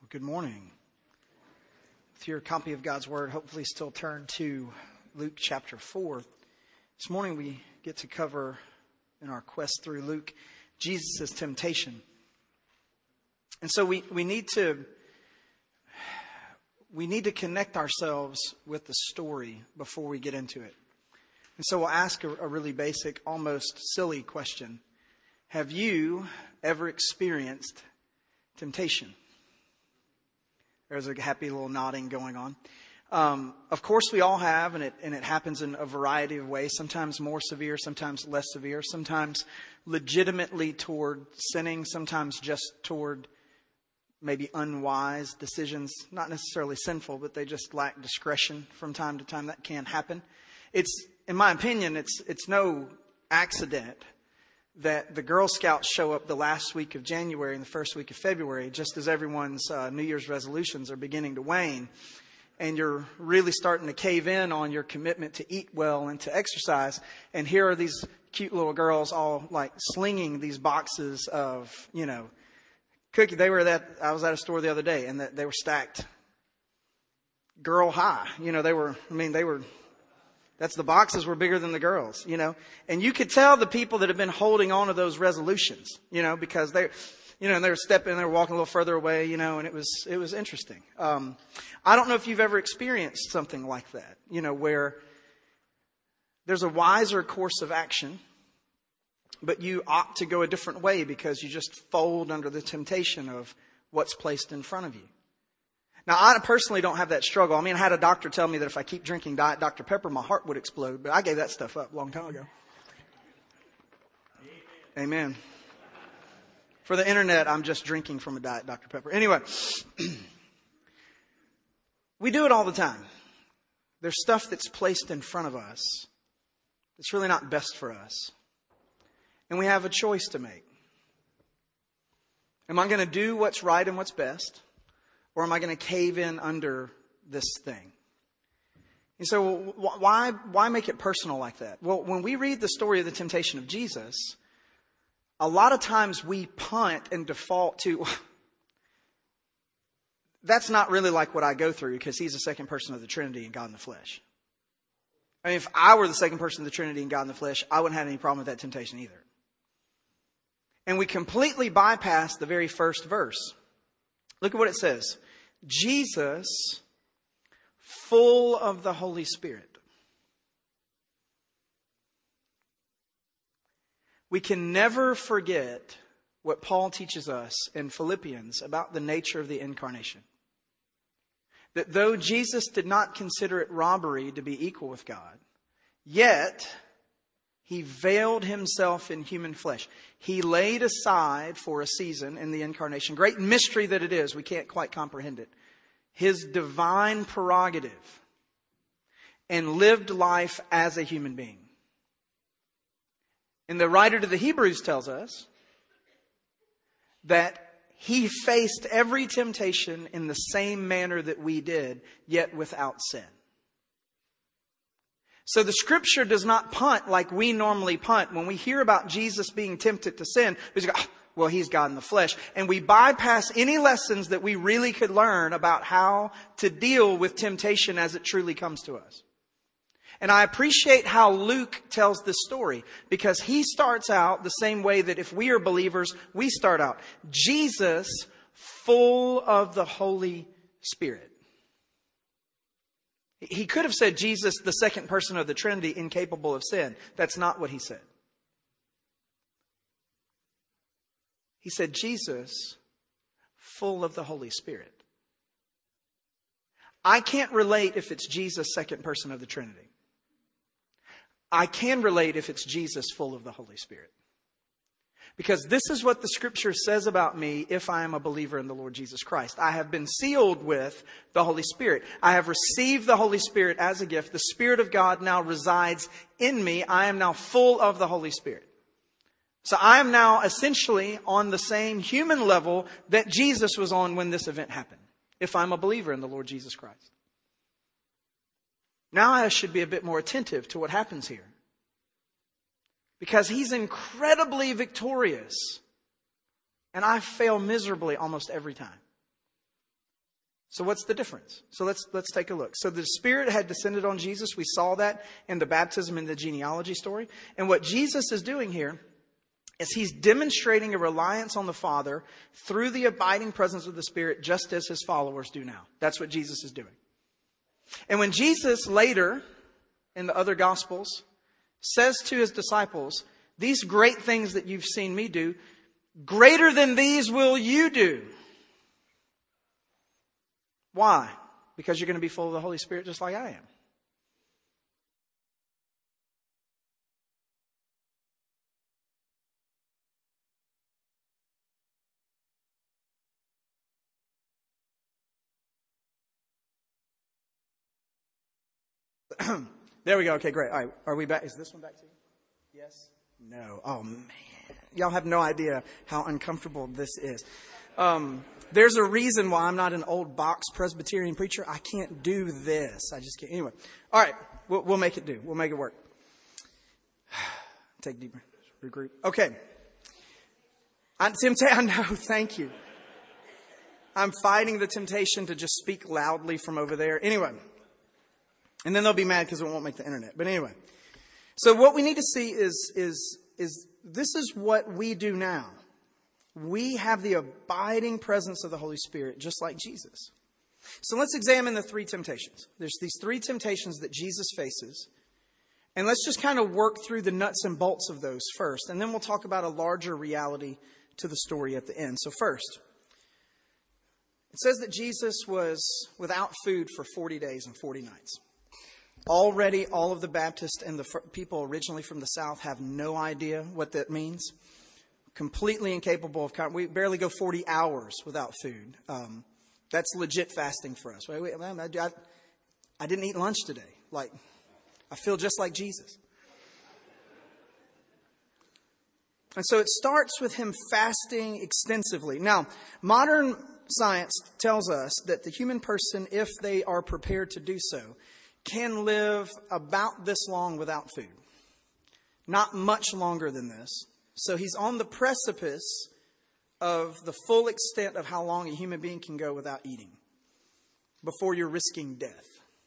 Good morning. With your copy of God's Word, hopefully still turn to Luke chapter 4. This morning we get to cover, in our quest through Luke, Jesus' temptation. And so we need to connect ourselves with the story before we get into it. And so we'll ask a really basic, almost silly question. Have you ever experienced temptation? There's a happy little nodding going on. Of course we all have, and it happens in a variety of ways, sometimes more severe, sometimes less severe, sometimes legitimately toward sinning, sometimes just toward maybe unwise decisions, not necessarily sinful, but they just lack discretion from time to time. That can happen. In my opinion, it's no accident that the Girl Scouts show up the last week of January and the first week of February, just as everyone's New Year's resolutions are beginning to wane. And you're really starting to cave in on your commitment to eat well and to exercise. And here are these cute little girls all like slinging these boxes of, cookie. I was at a store the other day and they were stacked girl high. The boxes were bigger than the girls, and you could tell the people that have been holding on to those resolutions, because they were walking a little further away, and it was interesting. I don't know if you've ever experienced something like that, where there's a wiser course of action, but you opt to go a different way because you just fold under the temptation of what's placed in front of you. Now, I personally don't have that struggle. I had a doctor tell me that if I keep drinking Diet Dr. Pepper, my heart would explode. But I gave that stuff up a long time ago. Amen. For the internet, I'm just drinking from a Diet Dr. Pepper. Anyway, we do it all the time. There's stuff that's placed in front of us that's really not best for us. And we have a choice to make. Am I going to do what's right and what's best? Or am I going to cave in under this thing? And so why make it personal like that? Well, when we read the story of the temptation of Jesus, a lot of times we punt and default to, that's not really like what I go through because he's the second person of the Trinity and God in the flesh. If I were the second person of the Trinity and God in the flesh, I wouldn't have any problem with that temptation either. And we completely bypass the very first verse. Look at what it says. Jesus, full of the Holy Spirit. We can never forget what Paul teaches us in Philippians about the nature of the incarnation. That though Jesus did not consider it robbery to be equal with God, yet he veiled himself in human flesh. He laid aside for a season in the incarnation, great mystery that it is, we can't quite comprehend it, his divine prerogative and lived life as a human being. And the writer to the Hebrews tells us that he faced every temptation in the same manner that we did, yet without sin. So the scripture does not punt like we normally punt. When we hear about Jesus being tempted to sin, we just go, he's God in the flesh. And we bypass any lessons that we really could learn about how to deal with temptation as it truly comes to us. And I appreciate how Luke tells this story because he starts out the same way that if we are believers, we start out. Jesus, full of the Holy Spirit. He could have said Jesus, the second person of the Trinity, incapable of sin. That's not what he said. He said Jesus, full of the Holy Spirit. I can't relate if it's Jesus, second person of the Trinity. I can relate if it's Jesus, full of the Holy Spirit. Because this is what the scripture says about me if I am a believer in the Lord Jesus Christ. I have been sealed with the Holy Spirit. I have received the Holy Spirit as a gift. The Spirit of God now resides in me. I am now full of the Holy Spirit. So I am now essentially on the same human level that Jesus was on when this event happened. If I'm a believer in the Lord Jesus Christ. Now I should be a bit more attentive to what happens here. Because he's incredibly victorious. And I fail miserably almost every time. So what's the difference? So let's take a look. So the Spirit had descended on Jesus. We saw that in the baptism and the genealogy story. And what Jesus is doing here is he's demonstrating a reliance on the Father through the abiding presence of the Spirit, just as his followers do now. That's what Jesus is doing. And when Jesus later, in the other Gospels, says to his disciples, these great things that you've seen me do, greater than these will you do. Why? Because you're going to be full of the Holy Spirit just like I am. There we go. Okay, great. All right. Are we back? Is this one back to you? Yes? No. Oh, man. Y'all have no idea how uncomfortable this is. There's a reason why I'm not an old box Presbyterian preacher. I can't do this. I just can't. Anyway. All right. We'll make it do. We'll make it work. Take a deep breath. Regroup. Okay. I know. Thank you. I'm fighting the temptation to just speak loudly from over there. Anyway. And then they'll be mad because it won't make the internet. But anyway. So what we need to see is this is what we do now. We have the abiding presence of the Holy Spirit, just like Jesus. So let's examine the three temptations. There's these three temptations that Jesus faces. And let's just kind of work through the nuts and bolts of those first. And then we'll talk about a larger reality to the story at the end. So first, it says that Jesus was without food for 40 days and 40 nights. Already, all of the Baptists and the people originally from the South have no idea what that means. Completely incapable of... We barely go 40 hours without food. That's legit fasting for us. I didn't eat lunch today. Like, I feel just like Jesus. And so it starts with him fasting extensively. Now, modern science tells us that the human person, if they are prepared to do so, can live about this long without food. Not much longer than this. So he's on the precipice of the full extent of how long a human being can go without eating before you're risking death.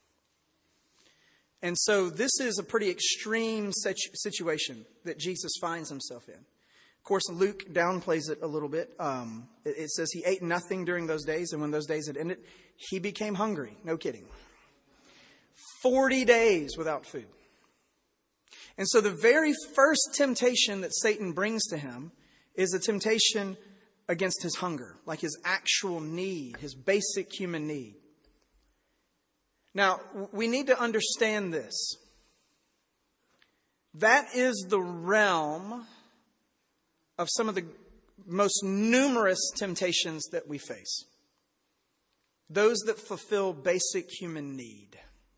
And so this is a pretty extreme situation that Jesus finds himself in. Of course, Luke downplays it a little bit. It says he ate nothing during those days, and when those days had ended, he became hungry. No kidding. 40 days without food. And so the very first temptation that Satan brings to him is a temptation against his hunger, like his actual need, his basic human need. Now, we need to understand this. That is the realm of some of the most numerous temptations that we face. Those that fulfill basic human need.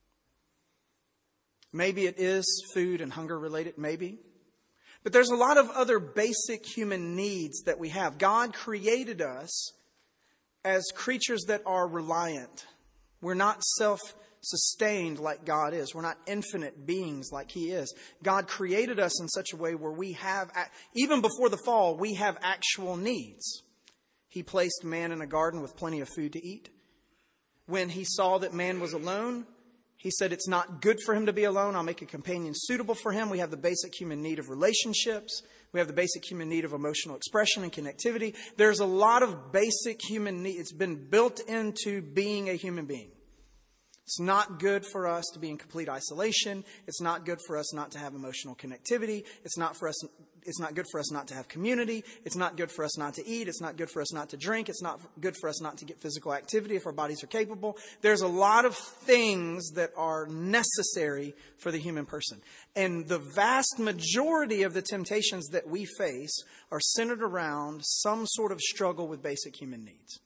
Maybe it is food and hunger related, maybe. But there's a lot of other basic human needs that we have. God created us as creatures that are reliant. We're not self-sustained like God is. We're not infinite beings like He is. God created us in such a way where we have, even before the fall, we have actual needs. He placed man in a garden with plenty of food to eat. When He saw that man was alone, He said, it's not good for him to be alone. I'll make a companion suitable for him. We have the basic human need of relationships. We have the basic human need of emotional expression and connectivity. There's a lot of basic human need. It's been built into being a human being. It's not good for us to be in complete isolation. It's not good for us not to have emotional connectivity. It's not good for us not to have community. It's not good for us not to eat. It's not good for us not to drink. It's not good for us not to get physical activity if our bodies are capable. There's a lot of things that are necessary for the human person. And the vast majority of the temptations that we face are centered around some sort of struggle with basic human needs.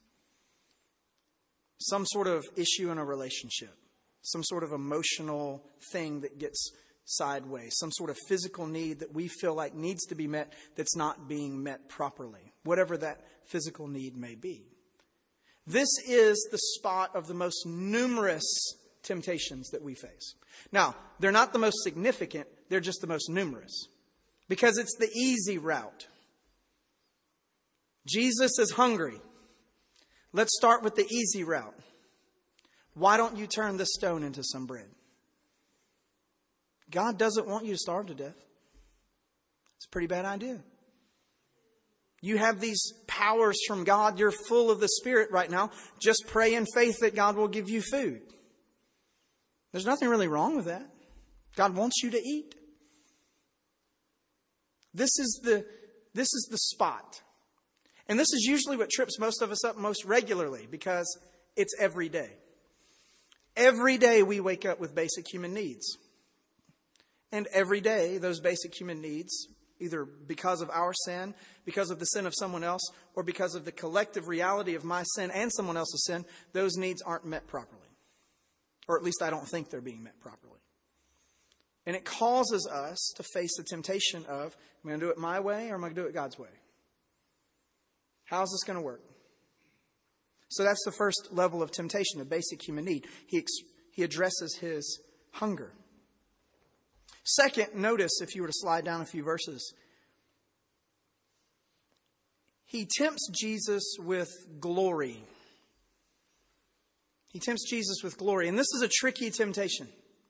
Some sort of issue in a relationship. Some sort of emotional thing that gets sideways. Some sort of physical need that we feel like needs to be met that's not being met properly. Whatever that physical need may be. This is the spot of the most numerous temptations that we face. Now, they're not the most significant. They're just the most numerous. Because it's the easy route. Jesus is hungry. Let's start with the easy route. Why don't you turn this stone into some bread? God doesn't want you to starve to death. It's a pretty bad idea. You have these powers from God. You're full of the Spirit right now. Just pray in faith that God will give you food. There's nothing really wrong with that. God wants you to eat. This is the spot. And this is usually what trips most of us up most regularly because it's every day. Every day we wake up with basic human needs. And every day those basic human needs, either because of our sin, because of the sin of someone else, or because of the collective reality of my sin and someone else's sin, those needs aren't met properly. Or at least I don't think they're being met properly. And it causes us to face the temptation of, am I going to do it my way or am I going to do it God's way? How's this going to work? So that's the first level of temptation, a basic human need. He addresses his hunger. Second, notice, if you were to slide down a few verses, he tempts Jesus with glory. He tempts Jesus with glory. And this is a tricky temptation.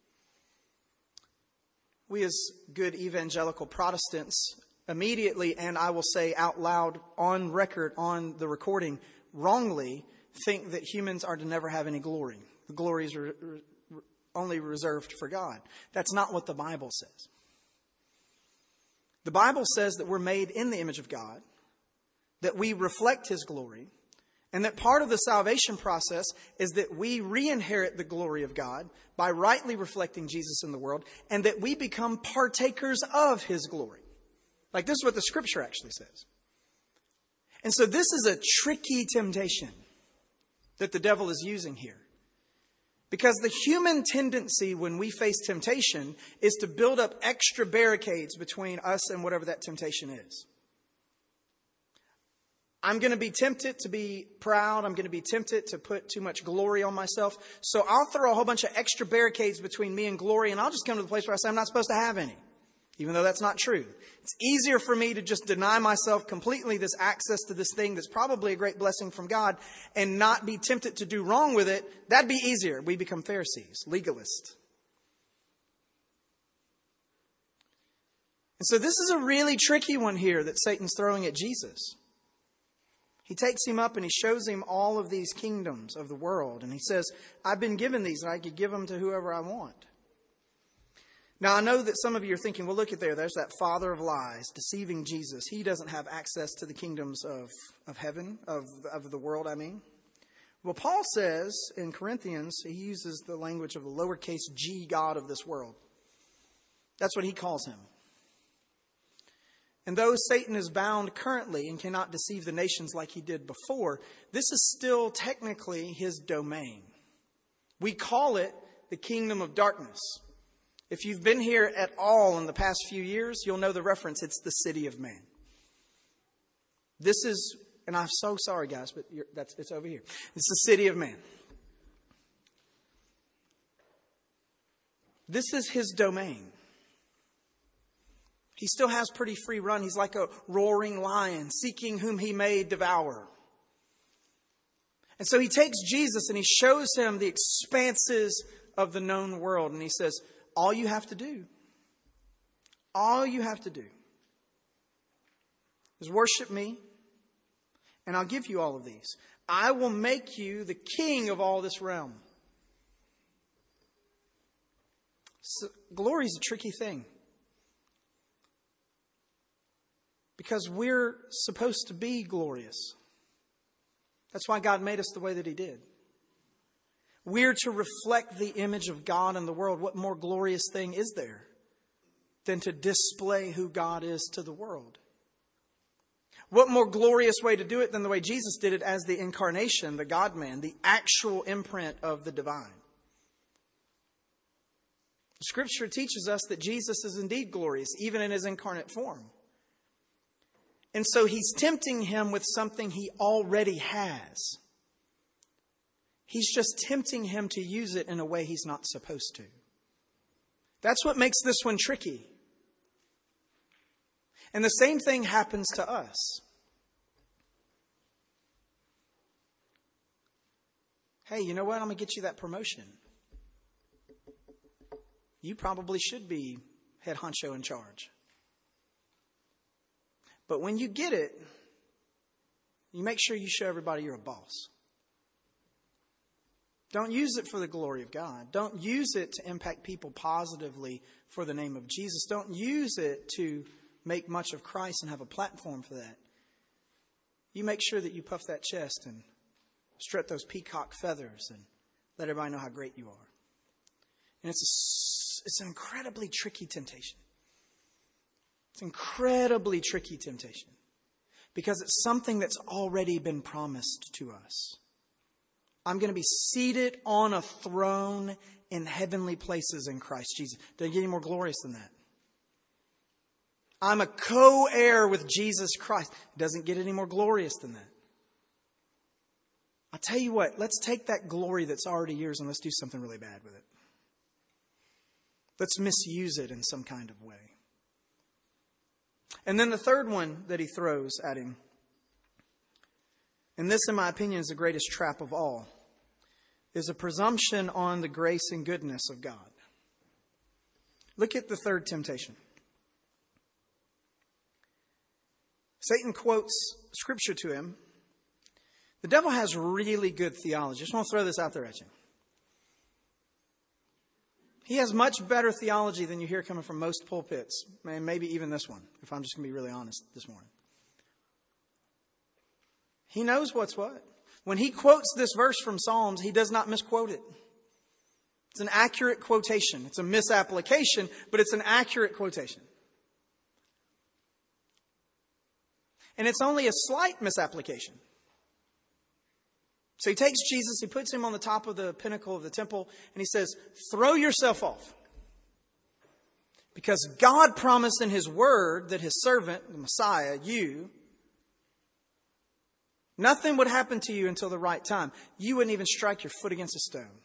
We as good evangelical Protestants immediately, and I will say out loud on record, on the recording, wrongly think that humans are to never have any glory. The glory is only reserved for God. That's not what the Bible says. The Bible says that we're made in the image of God, that we reflect His glory, and that part of the salvation process is that we re-inherit the glory of God by rightly reflecting Jesus in the world, and that we become partakers of His glory. Like this is what the Scripture actually says. And so this is a tricky temptation that the devil is using here. Because the human tendency when we face temptation is to build up extra barricades between us and whatever that temptation is. I'm going to be tempted to be proud. I'm going to be tempted to put too much glory on myself. So I'll throw a whole bunch of extra barricades between me and glory, and I'll just come to the place where I say I'm not supposed to have any, even though that's not true. It's easier for me to just deny myself completely this access to this thing that's probably a great blessing from God and not be tempted to do wrong with it. That'd be easier. We become Pharisees, legalists. And so this is a really tricky one here that Satan's throwing at Jesus. He takes him up and he shows him all of these kingdoms of the world. And he says, I've been given these and I could give them to whoever I want. Now, I know that some of you are thinking, well, look at there. There's that father of lies, deceiving Jesus. He doesn't have access to the kingdoms of heaven, of the world, I mean. Well, Paul says in Corinthians, he uses the language of the lowercase g God of this world. That's what he calls him. And though Satan is bound currently and cannot deceive the nations like he did before, this is still technically his domain. We call it the kingdom of darkness. If you've been here at all in the past few years, you'll know the reference. It's the city of man. This is, and I'm so sorry, guys, but it's over here. It's the city of man. This is his domain. He still has pretty free run. He's like a roaring lion, seeking whom he may devour. And so he takes Jesus and he shows him the expanses of the known world. And he says, all you have to do is worship me, and I'll give you all of these. I will make you the king of all this realm. So, glory is a tricky thing. Because we're supposed to be glorious. That's why God made us the way that He did. We're to reflect the image of God in the world. What more glorious thing is there than to display who God is to the world? What more glorious way to do it than the way Jesus did it as the incarnation, the God-man, the actual imprint of the divine? Scripture teaches us that Jesus is indeed glorious, even in His incarnate form. And so He's tempting him with something he already has. He's just tempting him to use it in a way he's not supposed to. That's what makes this one tricky. And the same thing happens to us. hey, you know what? I'm going to get you that promotion. You probably should be head honcho in charge. But when you get it, you make sure you show everybody you're a boss. Don't use it for the glory of God. Don't use it to impact people positively for the name of Jesus. Don't use it to make much of Christ and have a platform for that. You make sure that you puff that chest and strut those peacock feathers and let everybody know how great you are. And it's an incredibly tricky temptation. It's incredibly tricky temptation because it's something that's already been promised to us. I'm going to be seated on a throne in heavenly places in Christ Jesus. Doesn't get any more glorious than that. I'm a co-heir with Jesus Christ. It doesn't get any more glorious than that. I'll tell you what, let's take that glory that's already yours and let's do something really bad with it. Let's misuse it in some kind of way. And then the third one that he throws at him, and this, in my opinion, is the greatest trap of all, is a presumption on the grace and goodness of God. Look at the third temptation. Satan quotes Scripture to him. The devil has really good theology. I just want to throw this out there at you. He has much better theology than you hear coming from most pulpits, and maybe even this one, if I'm just going to be really honest this morning. He knows what's what. When he quotes this verse from Psalms, he does not misquote it. It's an accurate quotation. It's a misapplication, but it's an accurate quotation. And it's only a slight misapplication. So he takes Jesus, he puts him on the top of the pinnacle of the temple, and he says, throw yourself off. Because God promised in his word that his servant, the Messiah, you, nothing would happen to you until the right time. You wouldn't even strike your foot against a stone.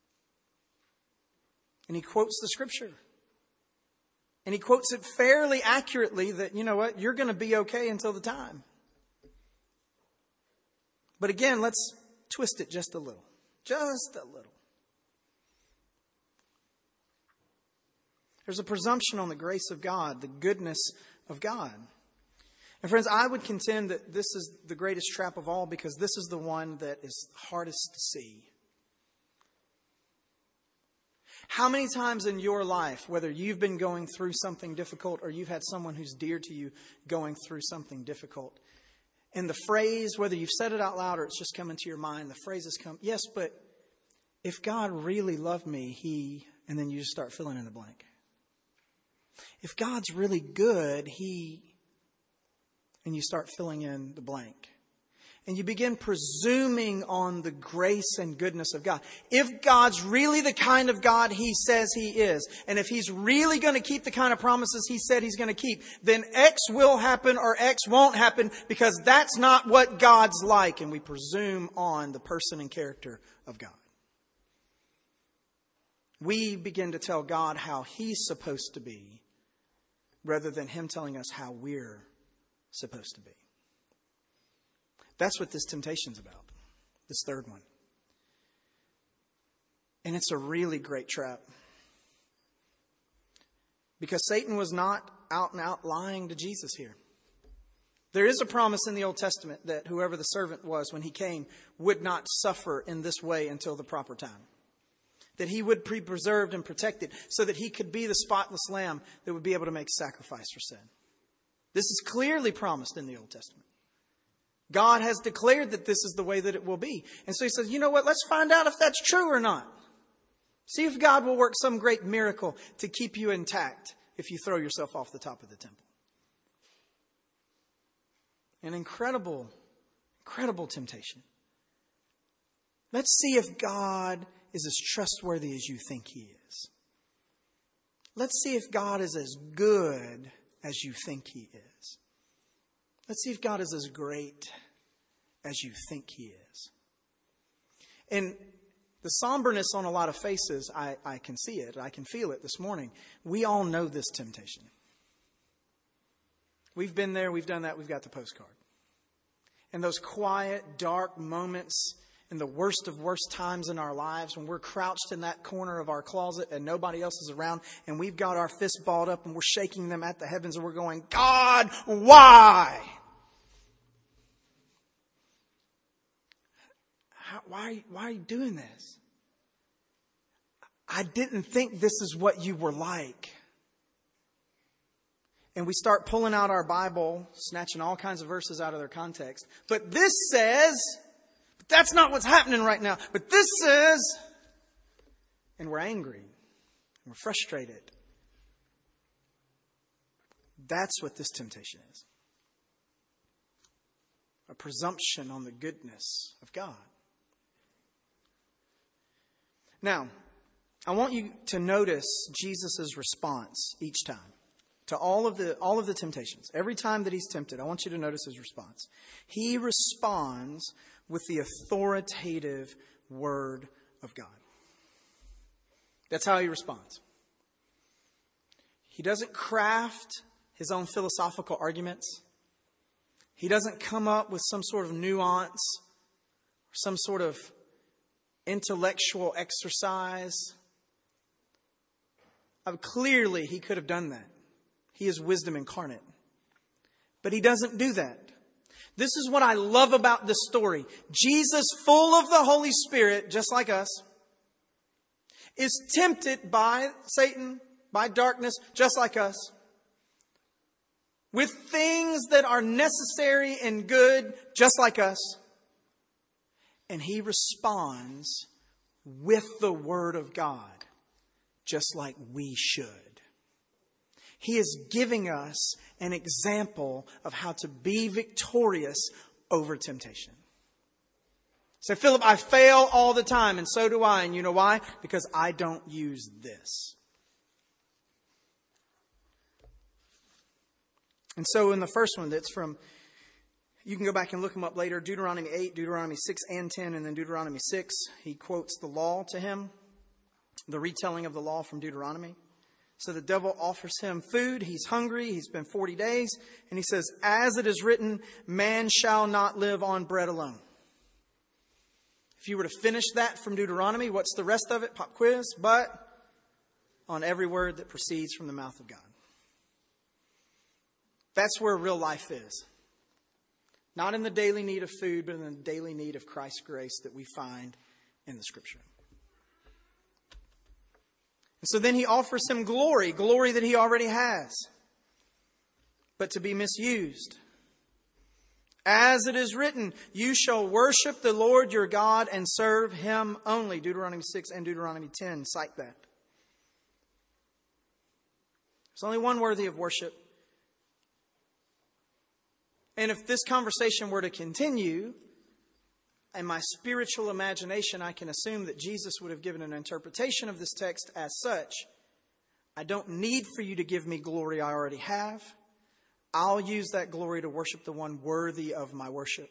And he quotes the Scripture. And he quotes it fairly accurately that, you know what, you're going to be okay until the time. But again, let's twist it just a little. Just a little. There's a presumption on the grace of God, the goodness of God. And friends, I would contend that this is the greatest trap of all because this is the one that is hardest to see. How many times in your life, whether you've been going through something difficult or you've had someone who's dear to you going through something difficult, and the phrase, whether you've said it out loud or it's just come into your mind, the phrase has come, yes, but if God really loved me, and then you just start filling in the blank. If God's really good, and you start filling in the blank. And you begin presuming on the grace and goodness of God. If God's really the kind of God he says he is, and if he's really going to keep the kind of promises he said he's going to keep, then X will happen or X won't happen because that's not what God's like. And we presume on the person and character of God. We begin to tell God how he's supposed to be rather than him telling us how we're supposed to be. That's what this temptation's about, this third one. And it's a really great trap. Because Satan was not out and out lying to Jesus here. There is a promise in the Old Testament that whoever the servant was when he came would not suffer in this way until the proper time. That he would be preserved and protected so that he could be the spotless lamb that would be able to make sacrifice for sin. This is clearly promised in the Old Testament. God has declared that this is the way that it will be. And so he says, you know what, let's find out if that's true or not. See if God will work some great miracle to keep you intact if you throw yourself off the top of the temple. An incredible, incredible temptation. Let's see if God is as trustworthy as you think he is. Let's see if God is as good as you think he is. Let's see if God is as great as you think he is. And the somberness on a lot of faces, I can see it. I can feel it this morning. We all know this temptation. We've been there. We've done that. We've got the postcard. And those quiet, dark moments in the worst of worst times in our lives, when we're crouched in that corner of our closet and nobody else is around, and we've got our fists balled up and we're shaking them at the heavens and we're going, God, why? Why are you doing this? I didn't think this is what you were like. And we start pulling out our Bible, snatching all kinds of verses out of their context. But this says, but that's not what's happening right now. But this says, and we're angry. And we're frustrated. That's what this temptation is. A presumption on the goodness of God. Now, I want you to notice Jesus' response each time to all of the temptations. Every time that he's tempted, I want you to notice his response. He responds with the authoritative word of God. That's how he responds. He doesn't craft his own philosophical arguments. He doesn't come up with some sort of nuance, or some sort of intellectual exercise. Clearly, he could have done that. He is wisdom incarnate. But he doesn't do that. This is what I love about this story. Jesus, full of the Holy Spirit, just like us, is tempted by Satan, by darkness, just like us, with things that are necessary and good, just like us. And he responds with the Word of God, just like we should. He is giving us an example of how to be victorious over temptation. So, Philip, I fail all the time, and so do I. And you know why? Because I don't use this. And so in the first one, that's from, you can go back and look them up later, Deuteronomy 8, Deuteronomy 6 and 10, and then Deuteronomy 6. He quotes the law to him, the retelling of the law from Deuteronomy. So the devil offers him food. He's hungry. He's been 40 days. And he says, as it is written, man shall not live on bread alone. If you were to finish that from Deuteronomy, what's the rest of it? Pop quiz. But on every word that proceeds from the mouth of God. That's where real life is. Not in the daily need of food, but in the daily need of Christ's grace that we find in the Scripture. And so then he offers him glory that he already has, but to be misused. As it is written, you shall worship the Lord your God and serve him only. Deuteronomy 6 and Deuteronomy 10 cite that. There's only one worthy of worship. And if this conversation were to continue, in my spiritual imagination, I can assume that Jesus would have given an interpretation of this text as such. I don't need for you to give me glory I already have. I'll use that glory to worship the one worthy of my worship.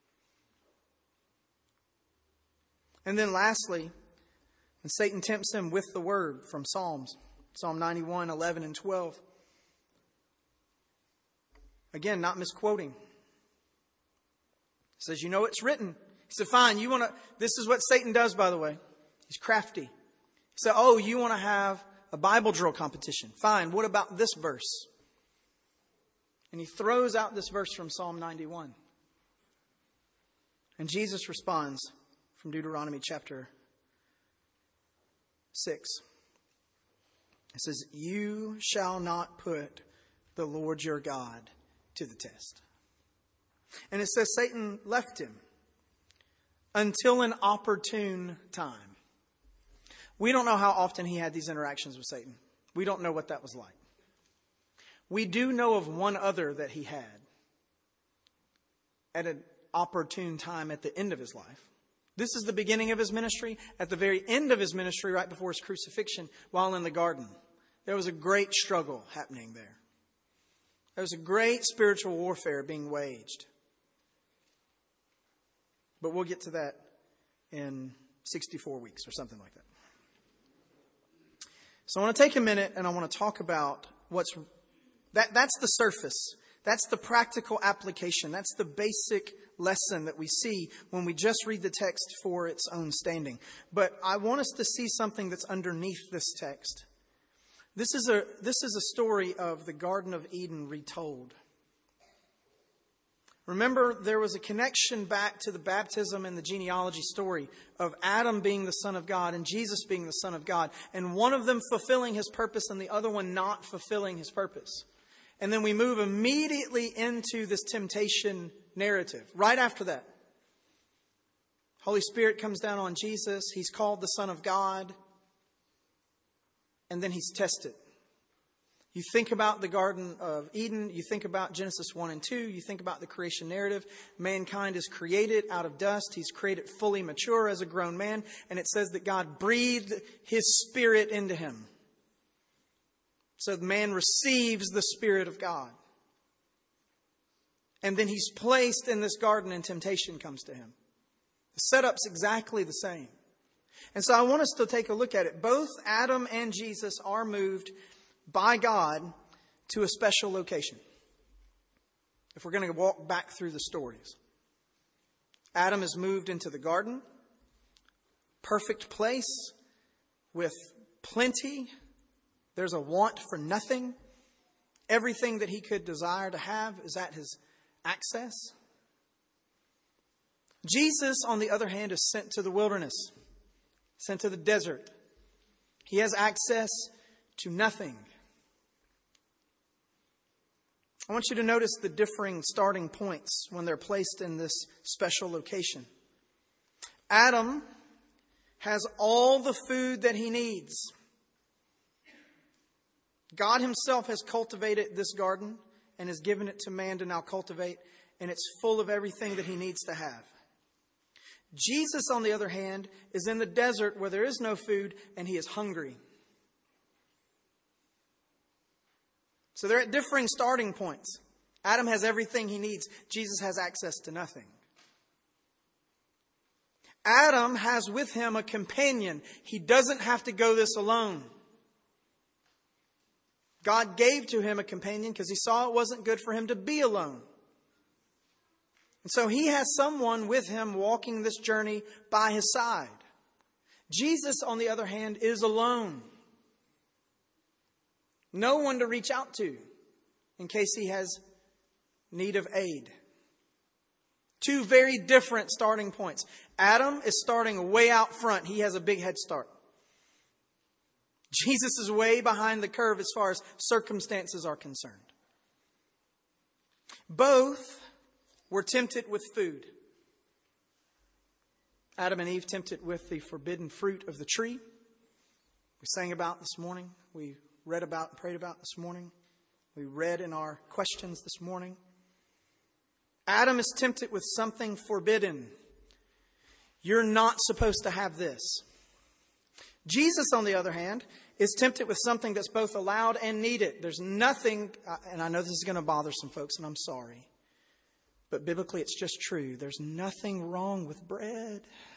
And then lastly, and Satan tempts him with the word from Psalms. Psalm 91, 11 and 12. Again, not misquoting. He says, you know it's written. He said, fine, you want to, this is what Satan does, by the way. He's crafty. He said, oh, you want to have a Bible drill competition. Fine, what about this verse? And he throws out this verse from Psalm 91. And Jesus responds from Deuteronomy chapter 6. It says, you shall not put the Lord your God to the test. And it says Satan left him until an opportune time. We don't know how often he had these interactions with Satan. We don't know what that was like. We do know of one other that he had at an opportune time at the end of his life. This is the beginning of his ministry. At the very end of his ministry, right before his crucifixion, while in the garden, there was a great struggle happening there. There was a great spiritual warfare being waged. But we'll get to that in 64 weeks or something like that. So I want to take a minute and I want to talk about that's the surface. That's the practical application. That's the basic lesson that we see when we just read the text for its own standing. But I want us to see something that's underneath this text. This is a story of the Garden of Eden retold. Remember, there was a connection back to the baptism and the genealogy story of Adam being the Son of God and Jesus being the Son of God, and one of them fulfilling his purpose and the other one not fulfilling his purpose. And then we move immediately into this temptation narrative. Right after that, Holy Spirit comes down on Jesus. He's called the Son of God. And then he's tested. You think about the Garden of Eden. You think about Genesis 1 and 2. You think about the creation narrative. Mankind is created out of dust. He's created fully mature as a grown man. And it says that God breathed his Spirit into him. So the man receives the Spirit of God. And then he's placed in this garden and temptation comes to him. The setup's exactly the same. And so I want us to take a look at it. Both Adam and Jesus are moved by God to a special location. If we're going to walk back through the stories. Adam is moved into the garden. Perfect place with plenty. There's a want for nothing. Everything that he could desire to have is at his access. Jesus, on the other hand, is sent to the wilderness, sent to the desert. He has access to nothing. I want you to notice the differing starting points when they're placed in this special location. Adam has all the food that he needs. God himself has cultivated this garden and has given it to man to now cultivate, and it's full of everything that he needs to have. Jesus, on the other hand, is in the desert where there is no food and he is hungry. So they're at differing starting points. Adam has everything he needs. Jesus has access to nothing. Adam has with him a companion. He doesn't have to go this alone. God gave to him a companion because he saw it wasn't good for him to be alone. And so he has someone with him walking this journey by his side. Jesus, on the other hand, is alone. No one to reach out to in case he has need of aid. Two very different starting points. Adam is starting way out front. He has a big head start. Jesus is way behind the curve as far as circumstances are concerned. Both were tempted with food. Adam and Eve tempted with the forbidden fruit of the tree. We sang about this morning. We read about and prayed about this morning. We read in our questions this morning. Adam is tempted with something forbidden. You're not supposed to have this. Jesus, on the other hand, is tempted with something that's both allowed and needed. There's nothing, and I know this is going to bother some folks, and I'm sorry, but biblically it's just true. There's nothing wrong with bread.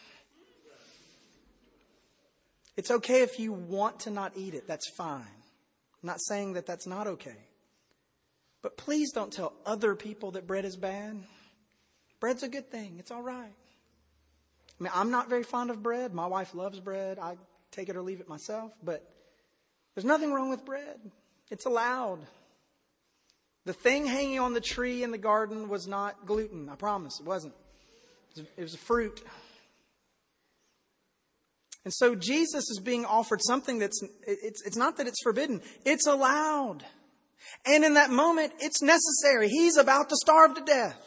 It's okay if you want to not eat it. That's fine. I'm not saying that that's not okay. But please don't tell other people that bread is bad. Bread's a good thing. It's all right. I mean, I'm not very fond of bread. My wife loves bread. I take it or leave it myself. But there's nothing wrong with bread. It's allowed. The thing hanging on the tree in the garden was not gluten. I promise. It wasn't. It was a fruit. And so Jesus is being offered something it's not that it's forbidden. It's allowed. And in that moment, it's necessary. He's about to starve to death.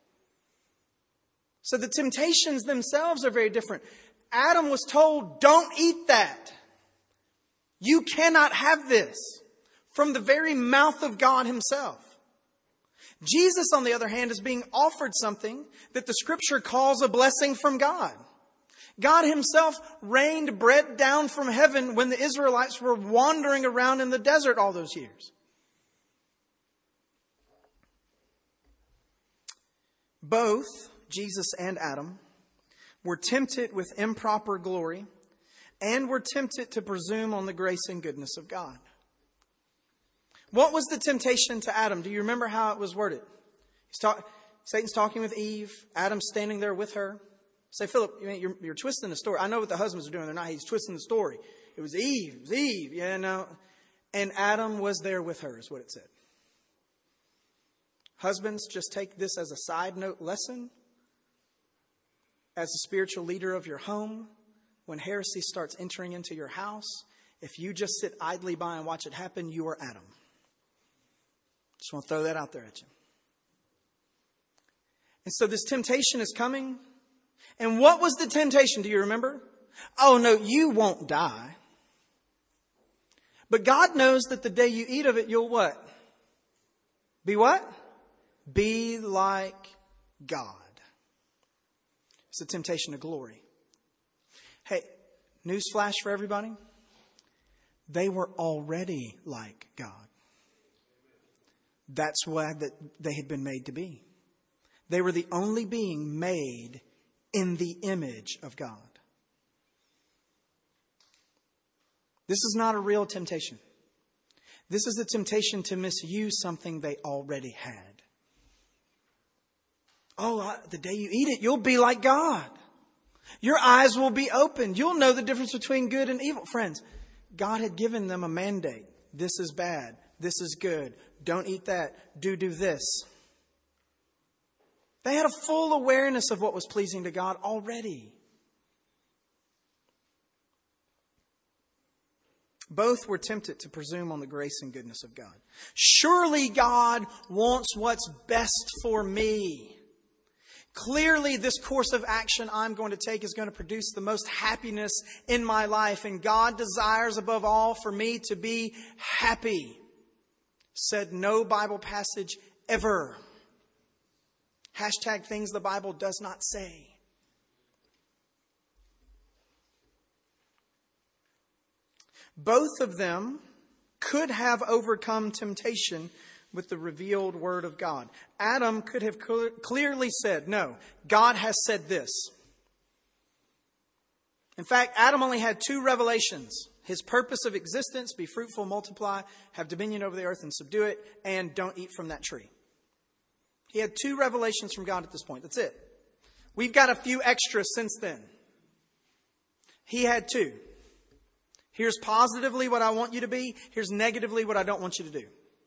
So the temptations themselves are very different. Adam was told, don't eat that. You cannot have this, from the very mouth of God himself. Jesus, on the other hand, is being offered something that the scripture calls a blessing from God. God himself rained bread down from heaven when the Israelites were wandering around in the desert all those years. Both Jesus and Adam were tempted with improper glory and were tempted to presume on the grace and goodness of God. What was the temptation to Adam? Do you remember how it was worded? Satan's talking with Eve. Adam's standing there with her. Say, Philip, you're twisting the story. I know what the husbands are doing. They're not. He's twisting the story. It was Eve. It was Eve. Yeah, no. And Adam was there with her, is what it said. Husbands, just take this as a side note lesson. As a spiritual leader of your home, when heresy starts entering into your house, if you just sit idly by and watch it happen, you are Adam. Just want to throw that out there at you. And so this temptation is coming. And what was the temptation? Do you remember? Oh, no, you won't die. But God knows that the day you eat of it, you'll what? Be what? Be like God. It's a temptation to glory. Hey, newsflash for everybody. They were already like God. That's why they had been made to be. They were the only being made in the image of God. This is not a real temptation. This is a temptation to misuse something they already had. Oh, the day you eat it, you'll be like God. Your eyes will be opened. You'll know the difference between good and evil. Friends, God had given them a mandate. This is bad. This is good. Don't eat that. Do this. They had a full awareness of what was pleasing to God already. Both were tempted to presume on the grace and goodness of God. Surely God wants what's best for me. Clearly, this course of action I'm going to take is going to produce the most happiness in my life. And God desires above all for me to be happy. Said no Bible passage ever. Hashtag things the Bible does not say. Both of them could have overcome temptation with the revealed word of God. Adam could have clearly said, no, God has said this. In fact, Adam only had 2 revelations. His purpose of existence, be fruitful, multiply, have dominion over the earth and subdue it, and don't eat from that tree. He had 2 revelations from God at this point. That's it. We've got a few extras since then. He had 2. Here's positively what I want you to be. Here's negatively what I don't want you to do.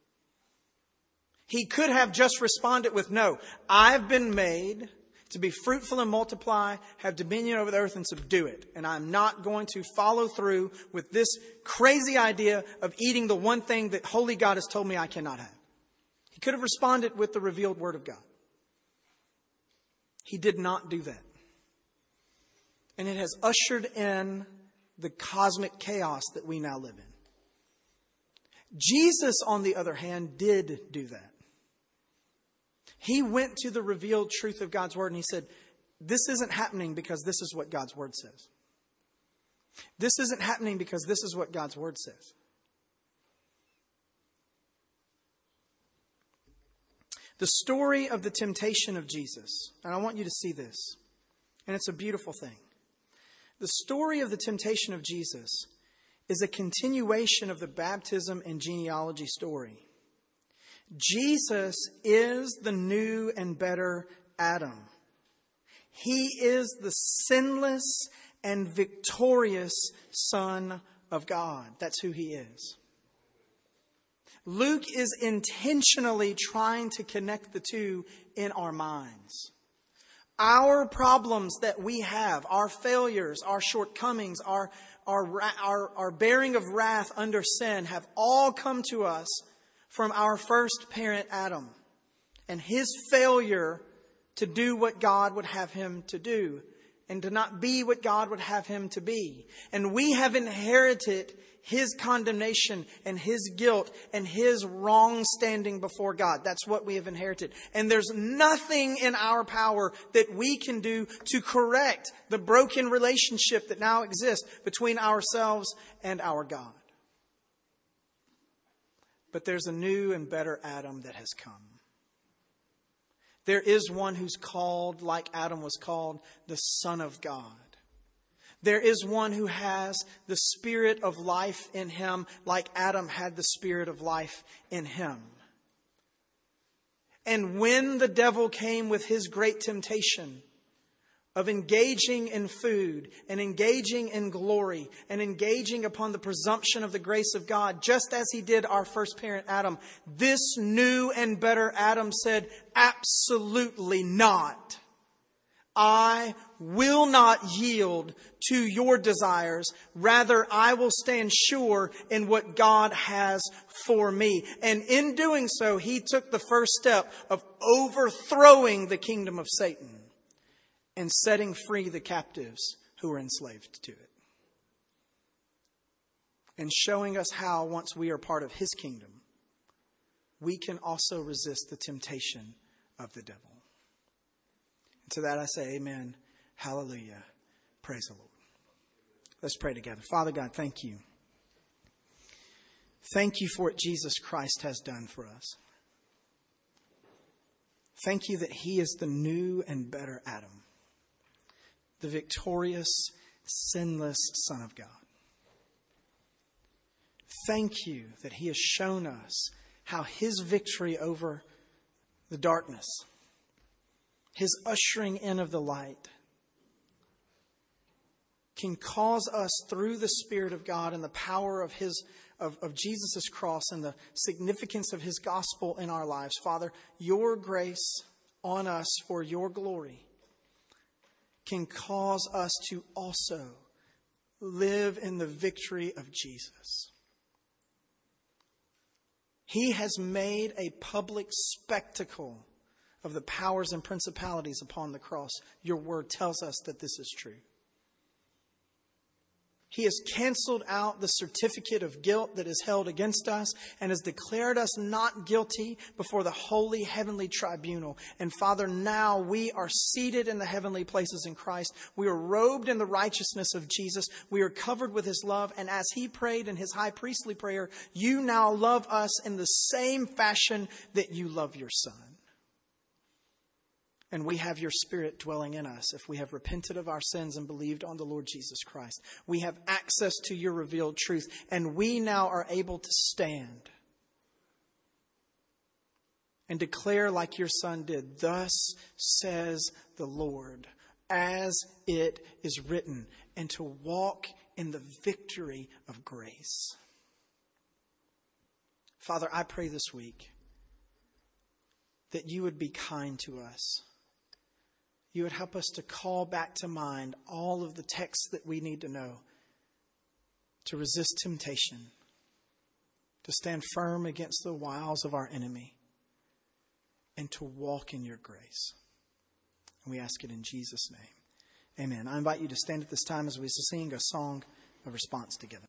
He could have just responded with, no, I've been made to be fruitful and multiply, have dominion over the earth and subdue it. And I'm not going to follow through with this crazy idea of eating the one thing that holy God has told me I cannot have. He could have responded with the revealed word of God. He did not do that. And it has ushered in the cosmic chaos that we now live in. Jesus, on the other hand, did do that. He went to the revealed truth of God's word and he said, this isn't happening because this is what God's word says. This isn't happening because this is what God's word says. The story of the temptation of Jesus, and I want you to see this, and it's a beautiful thing. The story of the temptation of Jesus is a continuation of the baptism and genealogy story. Jesus is the new and better Adam. He is the sinless and victorious Son of God. That's who he is. Luke is intentionally trying to connect the two in our minds. Our problems that we have, our failures, our shortcomings, our bearing of wrath under sin have all come to us from our first parent, Adam, and his failure to do what God would have him to do and to not be what God would have him to be. And we have inherited his condemnation and his guilt and his wrong standing before God. That's what we have inherited. And there's nothing in our power that we can do to correct the broken relationship that now exists between ourselves and our God. But there's a new and better Adam that has come. There is one who's called, like Adam was called, the Son of God. There is one who has the Spirit of life in him, like Adam had the Spirit of life in him. And when the devil came with his great temptation of engaging in food and engaging in glory and engaging upon the presumption of the grace of God, just as he did our first parent Adam, this new and better Adam said, absolutely not. I will not yield to your desires. Rather, I will stand sure in what God has for me. And in doing so, he took the first step of overthrowing the kingdom of Satan and setting free the captives who were enslaved to it. And showing us how, once we are part of his kingdom, we can also resist the temptation of the devil. And to that I say amen, hallelujah, praise the Lord. Let's pray together. Father God, thank you. Thank you for what Jesus Christ has done for us. Thank you that he is the new and better Adam, the victorious, sinless Son of God. Thank you that he has shown us how his victory over the darkness, his ushering in of the light, can cause us through the Spirit of God and the power of Jesus' cross and the significance of his gospel in our lives. Father, your grace on us for your glory can cause us to also live in the victory of Jesus. He has made a public spectacle of the powers and principalities upon the cross. Your word tells us that this is true. He has canceled out the certificate of guilt that is held against us and has declared us not guilty before the holy heavenly tribunal. And Father, now we are seated in the heavenly places in Christ. We are robed in the righteousness of Jesus. We are covered with his love. And as he prayed in his high priestly prayer, you now love us in the same fashion that you love your Son. And we have your Spirit dwelling in us if we have repented of our sins and believed on the Lord Jesus Christ. We have access to your revealed truth, and we now are able to stand and declare like your Son did, thus says the Lord, as it is written, and to walk in the victory of grace. Father, I pray this week that you would be kind to us. You would help us to call back to mind all of the texts that we need to know to resist temptation, to stand firm against the wiles of our enemy, and to walk in your grace. And we ask it in Jesus' name. Amen. I invite you to stand at this time as we sing a song of response together.